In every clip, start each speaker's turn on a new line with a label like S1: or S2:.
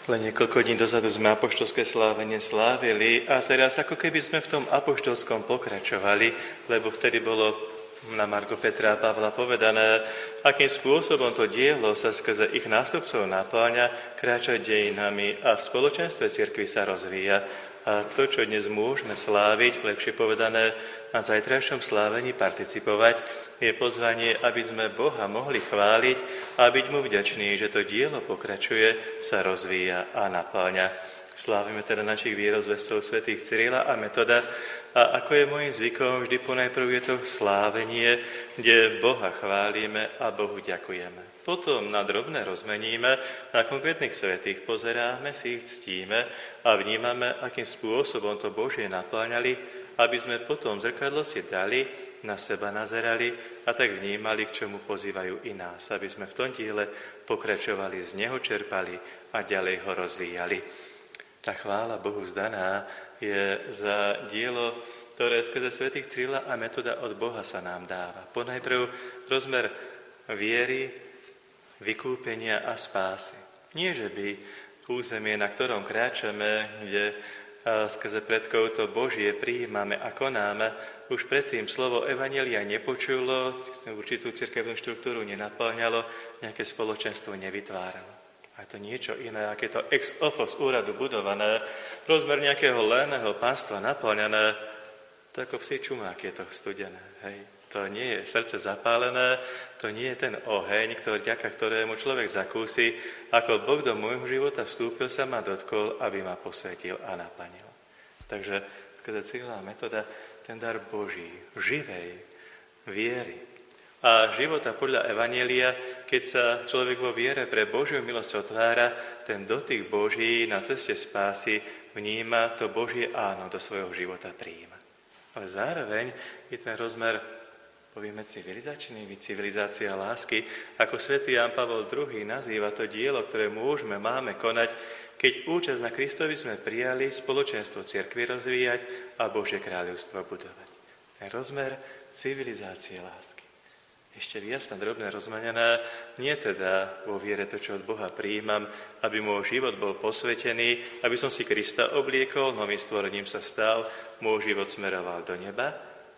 S1: Len niekoľko dní dozadu sme apoštolské slávenie slávili a teraz ako keby sme v tom apoštolskom pokračovali, lebo vtedy bolo na margo Petra a Pavla povedané, akým spôsobom to dielo sa skrze ich nástupcov napĺňa, kráča dejinami a v spoločenstve cirkvi sa rozvíja. A to, čo dnes môžeme sláviť, lepšie povedané, na zajtrajšom slávení participovať, je pozvanie, aby sme Boha mohli chváliť a byť mu vďační, že to dielo pokračuje, sa rozvíja a napĺňa. Slávime teda našich vierozvescov svätých Cyrila a Metoda a ako je môjim zvykom, vždy ponajprv je to slávenie, kde Boha chválime a Bohu ďakujeme. Potom na drobné rozmeníme, na konkrétnych svätých pozeráme si ich, ctíme a vnímame, akým spôsobom to Božie napĺňali, aby sme potom zrkadlo si dali, na seba nazerali a tak vnímali, k čomu pozývajú i nás, aby sme v tom diele pokračovali, z neho čerpali a ďalej ho rozvíjali. Tá chvála Bohu zdaná je za dielo, ktoré skrze svätých Cyrila a Metoda od Boha sa nám dáva. Ponajprv rozmer viery, vykúpenia a spásy. Nie, že by územie, na ktorom kráčame, kde skrze predkov to Božie prijímame a konáme, už predtým slovo evanjelia nepočulo, určitú cirkevnú štruktúru nenapĺňalo, nejaké spoločenstvo nevytváralo. A to niečo iné, aké to ex ofo z úradu budované, rozmer nejakého léneho pánstva napĺňané, to ako psí čumák je to studené. Hej. To nie je srdce zapálené, to nie je ten oheň, vďaka ktorému človek zakúsi, ako Boh do môjho života vstúpil, sa ma dotkol, aby ma posvetil a naplnil. Takže skrze Cyrila a Metoda ten dar Boží, živej viery a života podľa evanjelia, keď sa človek vo viere pre Božiu milosť otvára, ten dotyk Boží na ceste spásy vníma, to Božie áno do svojho života prijíma. Ale zároveň je ten rozmer, povieme, civilizačný, civilizácia lásky, ako svätý Ján Pavol II nazýva to dielo, ktoré máme konať, keď účasť na Kristovi sme prijali, spoločenstvo cirkvi rozvíjať a Božie kráľovstvo budovať. Ten rozmer civilizácie lásky. Ešte jasné, drobné rozmanené, nie teda vo viere to, čo od Boha prijímam, aby môj život bol posvetený, aby som si Krista obliekol, novým stvorením sa stal, môj život smeroval do neba,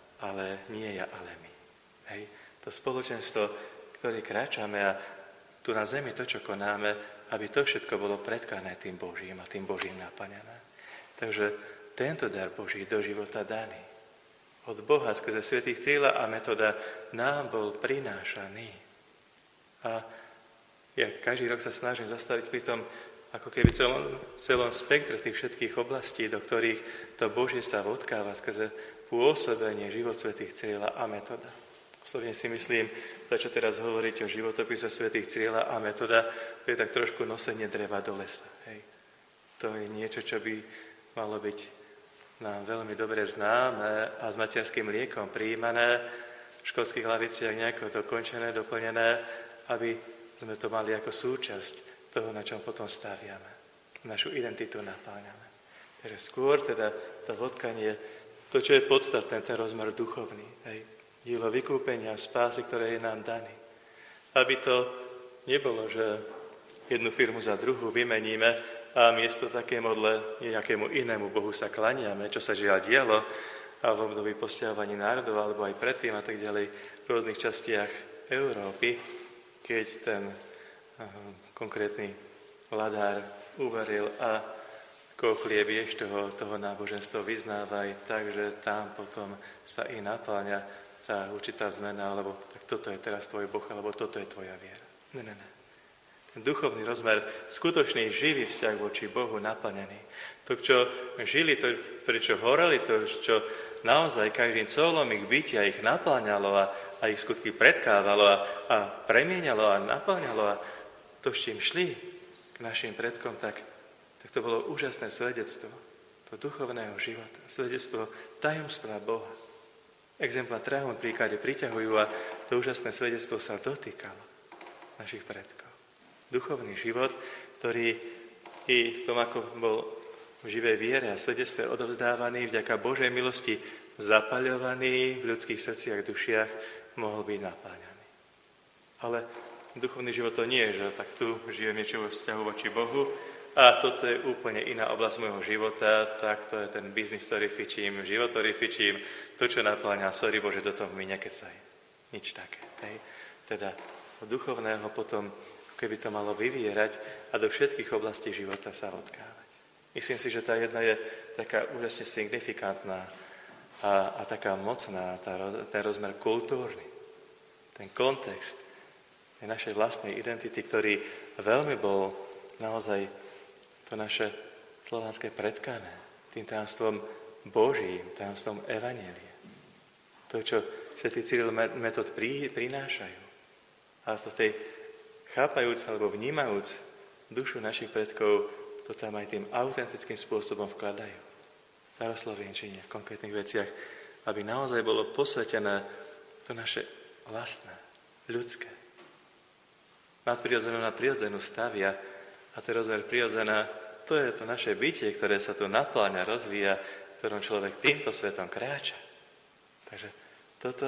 S1: ale nie ja, ale my. Hej. To spoločenstvo, ktoré kráčame a tu na zemi to, čo konáme, aby to všetko bolo predkané tým Božím a tým Božím naplňané. Takže tento dar Boží do života daný od Boha skrze svätých Cyrila a Metoda nám bol prinášaný. A ja každý rok sa snažím zastaviť pri tom, ako keby celom spektre tých všetkých oblastí, do ktorých to Božie sa odkáva skrze pôsobenie život svätých Cyrila a Metoda. Osobne si myslím, čo teraz hovoriť o životopise svätých Cyrila a Metoda, to je tak trošku nosenie dreva do lesa. Hej. To je niečo, čo by malo byť nám veľmi dobre známe a s materským mliekom prijímané, v školských hlaviciach nejako dokončené, doplnené, aby sme to mali ako súčasť toho, na čom potom staviame. Našu identitu napáňame. Takže skôr teda to vodkanie, to, čo je podstatné, ten rozmer duchovný, hej, dielo vykúpenia, spásy, ktoré je nám daný. Aby to nebolo, že jednu firmu za druhú vymeníme a miesto také modle nejakému inému Bohu sa klaniame, čo sa žiaľ dialo a v období posťahovaní národov, alebo aj predtým a tak ďalej v rôznych častiach Európy, keď ten konkrétny vladár uveril a kochlie vieš toho náboženstva vyznávaj, takže tam potom sa i napĺňa tá určitá zmena, alebo tak toto je teraz tvoj Boh, alebo toto je tvoja viera. Ne. Duchovný rozmer, skutočný živý vzťah voči Bohu naplnený. To, čo žili, to, prečo horeli, to, čo naozaj každým colom ich bytia ich naplňalo a ich skutky predkávalo a premieňalo a naplňalo a to, s čím šli k našim predkom, tak to bolo úžasné svedectvo to duchovného života, svedectvo tajomstva Boha. Exemplár trahom príklade priťahujú a to úžasné svedectvo sa dotýkalo našich predkov. Duchovný život, ktorý i v tom, ako bol v živej viere a svedectve odovzdávaný, vďaka Božej milosti zapaľovaný v ľudských srdciach, dušiach, mohol byť napáňaný. Ale duchovný život to nie je, že tak tu žijem niečo vo vzťahu voči Bohu a toto je úplne iná oblasť môjho života, tak to je ten biznis, ktorý fičím, život, ktorý fičím, to, čo napláňam, sorry Bože, do toho mi nekecaj. Nič také. Hej. Teda od duchovného potom, keby to malo vyvierať a do všetkých oblastí života sa odkávať. Myslím si, že tá jedna je taká úžasne signifikantná a taká mocná, ten rozmer kultúrny, ten kontext tej našej vlastnej identity, ktorý veľmi bol naozaj to naše slovanské predkané tým tajomstvom Božím, tajomstvom Evanjelia. To, čo svätý Cyril Metod prinášajú. A to tej chápajúc alebo vnímajúc dušu našich predkov, to tam aj tým autentickým spôsobom vkladajú. V staroslovenčine, v konkrétnych veciach, aby naozaj bolo posvetené to naše vlastné, ľudské. Nadprirodzenú na prirodzenú stavia a ten rozmer prirodzená, to je to naše bytie, ktoré sa tu napláňa, rozvíja, v ktorom človek týmto svetom kráča. Takže toto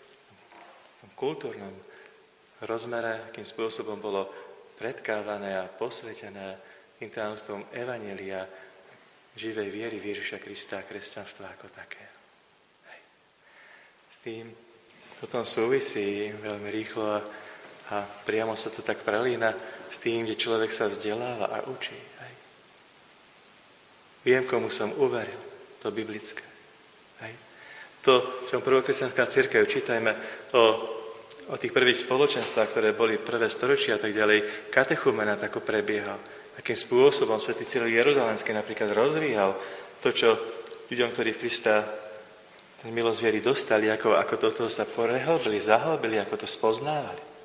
S1: v tom kultúrnom rozmere, akým spôsobom bolo predkávané a posvetené tým tajomstvom Evanjelia, živej viery v Ježiša Krista a kresťanstva ako také. Hej. S tým potom súvisí veľmi rýchlo a priamo sa to tak prelína s tým, kde človek sa vzdeláva a učí. Hej. Viem, komu som uveril, to biblické. Hej. To, čo prvokresťanská cirkev, čítajme o tých prvých spoločenstvách, ktoré boli prvé storočia a tak ďalej, katechumena tako prebiehal. Akým spôsobom svätý Cyril Jeruzalemský napríklad rozvíjal to, čo ľuďom, ktorí v Krista ten milosť viery dostali, ako toto sa prehlbili, zahlbili, ako to spoznávali.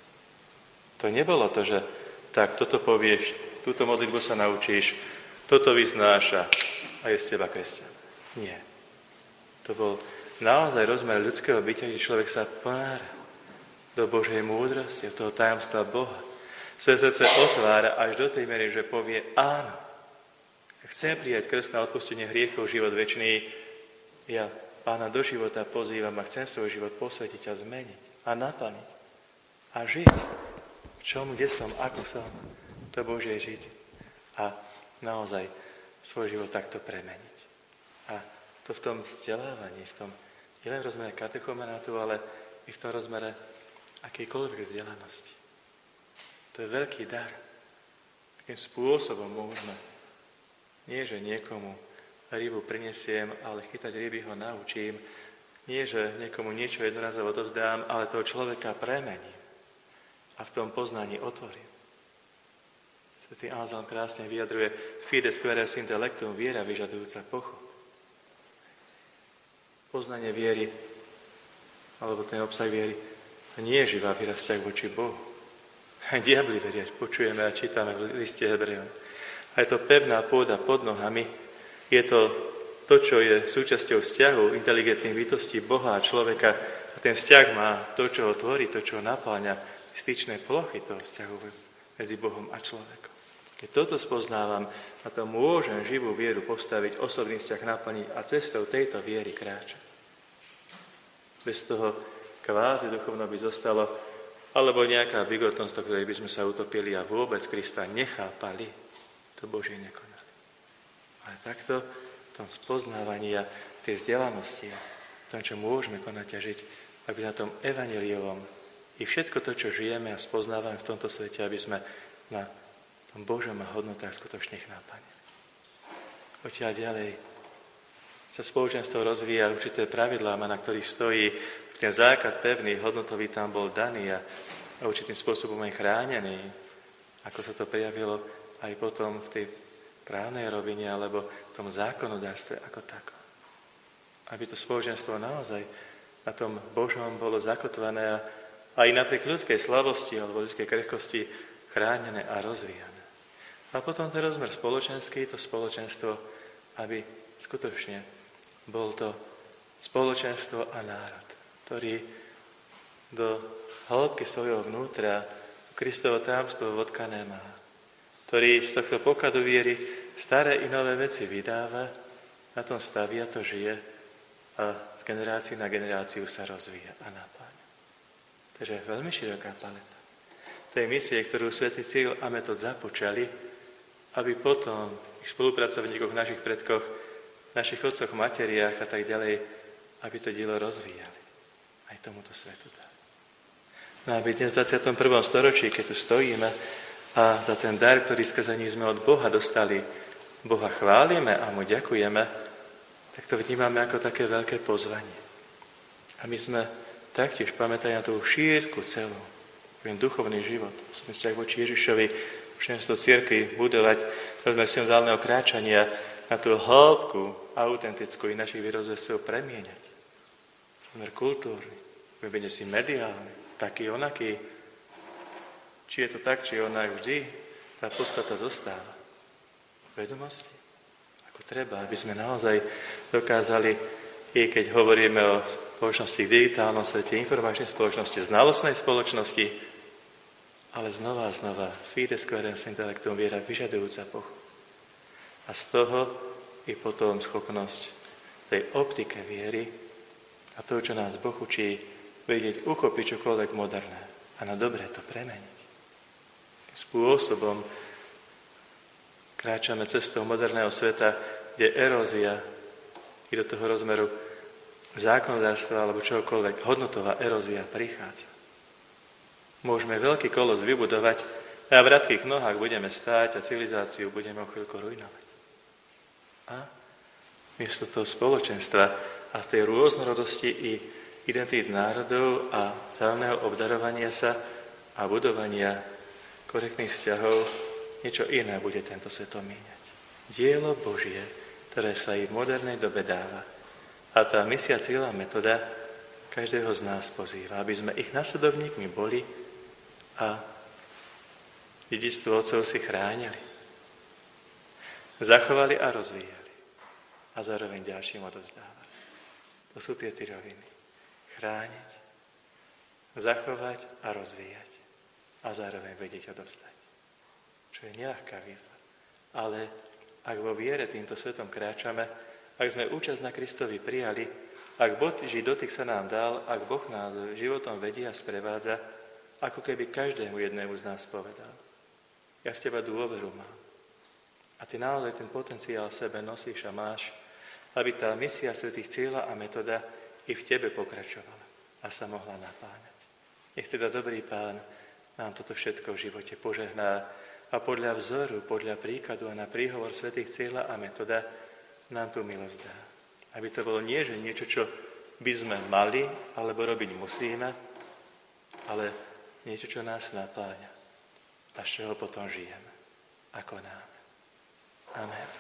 S1: To nebolo to, že tak, toto povieš, túto modlitbu sa naučíš, toto vyznáš a je z teba kresťan. Nie. To bol naozaj rozmer ľudského bytia, kde človek sa ponára do Božej múdrosti, do toho tajomstva Boha. Svoje srdce otvára až do tej miery, že povie áno. Chcem prijať krst na odpustenie hriechov, život večný, ja Pána do života pozývam a chcem svoj život posvetiť a zmeniť a naplniť a žiť. Čom, kde som, ako som, to Božie žiť a naozaj svoj život takto premeniť. A to v tom vzdelávaní, v tom nielen v rozmere katechumenátu, ale i v tom rozmere akejkoľvek vzdelanosti. To je veľký dar. Akým spôsobom môžeme, nie že niekomu rybu prinesiem, ale chytať ryby ho naučím, nie že niekomu niečo jednorazovo odovzdám, ale toho človeka premením a v tom poznaní otvorím. Svätý Anselm krásne vyjadruje fides queres intellectum, viera vyžadujúca pochop. Poznanie viery, alebo ten obsah viery, nie je živá viera vzťah voči Bohu. Diabli veria, počujeme a čítame v liste Hebrejom. A je to pevná pôda pod nohami, je to, čo je súčasťou vzťahu inteligentných bytostí Boha a človeka a ten vzťah má to, čo ho tvorí, to, čo ho napáľa, styčné plochy toho vzťahu medzi Bohom a človekom. Keď toto spoznávam, a to môžem živú vieru postaviť, osobný vzťah naplniť a cestou tejto viery kráčať. Bez toho kvázi duchovno by zostalo, alebo nejaká bigotnosť, do ktorej by sme sa utopili a vôbec Krista nechápali, to Božie nekonali. Ale takto v tom spoznávaní a tej vzdelanosti, v tom, čo môžeme konať a žiť, aby na tom evanjeliovom i všetko to, čo žijeme a spoznávame v tomto svete, aby sme na tom Božom a hodnotách skutočných naplnili. Odtiaľ ďalej sa spoločenstvo rozvíja určité pravidlá, na ktorých stojí ten základ pevný, hodnotový tam bol daný a určitým spôsobom aj chránený, ako sa to prejavilo aj potom v tej právnej rovine alebo v tom zákonodárstve ako takom. Aby to spoločenstvo naozaj na tom Božom bolo zakotvené a aj napriek ľudskej slabosti alebo ľudskej krehkosti chránené a rozvíjané. A potom ten rozmer spoločenský, to spoločenstvo, aby skutočne bol to spoločenstvo a národ, ktorý do hĺbky svojho vnútra Kristovo tajomstvo vodkané má, ktorý z tohto pokladu viery staré i nové veci vydáva, na tom staví a to žije a z generácie na generáciu sa rozvíja a napája. Takže je veľmi široká paleta tej misie, ktorú svätý Cyril a Metod započali aby potom v spolupracovníkoch, našich predkoch, našich otcoch, materiách a tak ďalej, aby to dielo rozvíjali. Aj tomuto svetu dá. No aby dnes v 21. storočí, keď tu stojíme a za ten dar, ktorý skrze ní sme od Boha dostali, Boha chválime a mu ďakujeme, tak to vnímame ako také veľké pozvanie. A my sme taktiež pamätajú na tú šírku celú, ten duchovný život, sme sa voči Ježišovi, všetko cirkvi budovať, rozmer synodálneho kráčania na tú hĺbku autentickú i našich vyrozvestov premieňať. Rozmer kultúry, vybenie si mediálny, taký onaký. Či je to tak, či onak, vždy tá podstata zostáva. Vedomosti, ako treba, aby sme naozaj dokázali, i keď hovoríme o spoločnosti v digitálnom svete, informačnej spoločnosti, znalostnej spoločnosti, ale znova a znova fides coherens intellectum, viera vyžadujúca pochop. A z toho i potom schopnosť tej optike viery a to, čo nás Boh učí, vedieť uchopiť čokoľvek moderné a na dobré to premeniť. Spôsobom kráčame cestou moderného sveta, kde erózia i do toho rozmeru zákonodárstva alebo čokoľvek, hodnotová erózia prichádza. Môžeme veľký kolos vybudovať a v radkých nohách budeme stáť a civilizáciu budeme o chvíľku ruinovať. A miesto toho spoločenstva a v tej rôznorodosti i identít národov a vzájomného obdarovania sa a budovania korektných vzťahov niečo iné bude tento svet míňať. Dielo Božie, ktoré sa i v modernej dobe dáva. A tá misia, cieľa, metóda každého z nás pozýva, aby sme ich nasledovníkmi boli a dedičstvo otcov si chránili. Zachovali a rozvíjali. A zároveň ďalším odovzdávali. To sú tie 3 roviny. Chrániť, zachovať a rozvíjať. A zároveň vedieť odovzdať. Čo je neľahká výzva. Ale ak vo viere týmto svetom kráčame, ak sme účasť na Kristovi prijali, ak Boží dotyk sa nám dal, ak Boh nás životom vedie a sprevádza, ako keby každému jednému z nás povedal. Ja v teba dôveru mám. A ty naozaj ten potenciál v sebe nosíš a máš, aby tá misia svätých cieľa a metóda i v tebe pokračovala a sa mohla napáňať. Nech teda dobrý Pán nám toto všetko v živote požehná a podľa vzoru, podľa príkladu a na príhovor svätých cieľa a metóda nám tú milosť dá. Aby to bolo nie, že niečo, čo by sme mali, alebo robiť musíme, ale niečo, čo nás napáňa a z čoho potom žijeme. A konáme. Amen.